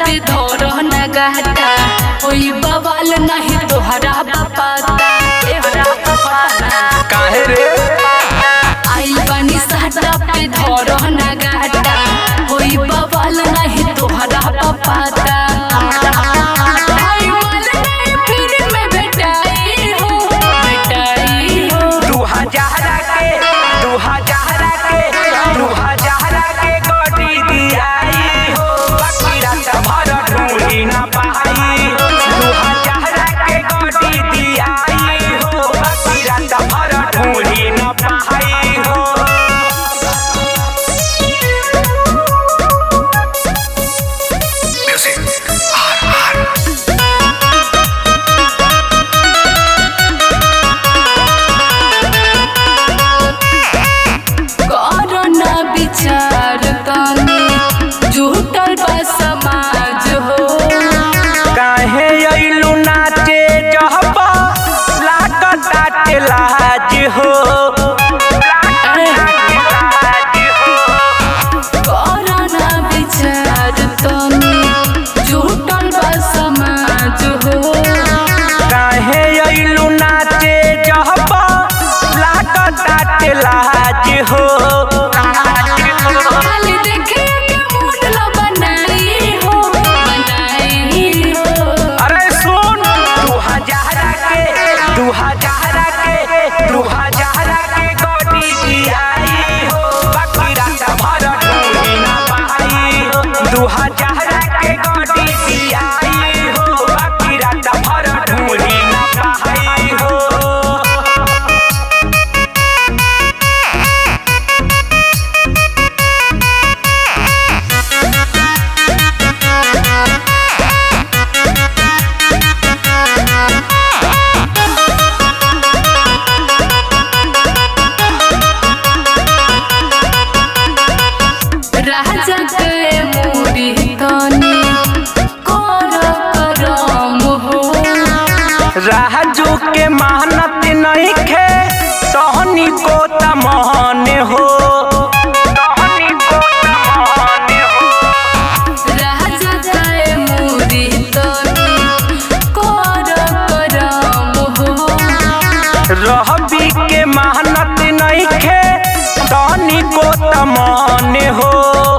पे धोरो न गहता कोई बवाल नहीं तोहरा बापाता काहे रे आई बनी साटा पे धोरो न गहता कोई बवाल नहीं तोहरा बापाता विचार कमी झूठल बा समाज हो काहे अइलू नाचे जहबा लागताटे लाज हो करना विचार कमी झूठल बा समाज हो काहे अइलू नाचे जहबा लागताटे लाज हो राजा के मूरी तनी करम हो राजू के मेहनत नहीं खे तहनी को तमान हो राजा के मूरी तनी करम हो रहबी के मेहनत नहीं खे तहनी को तमान हो।